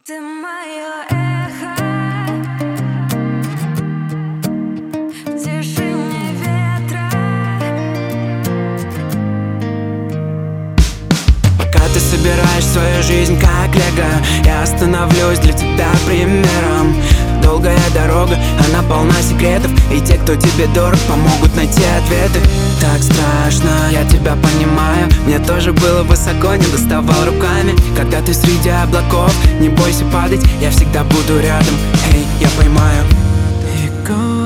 Ты мое эхо в тишине ветра. Пока ты собираешь свою жизнь как лего, я остановлюсь для тебя примером. Долгая дорога, она полна секретов, и те, кто тебе дорог, помогут найти ответы. Так страшно, я тебя понимаю. Мне тоже было высоко, не доставал руками. Когда ты среди облаков, не бойся падать, я всегда буду рядом. Эй, я поймаю.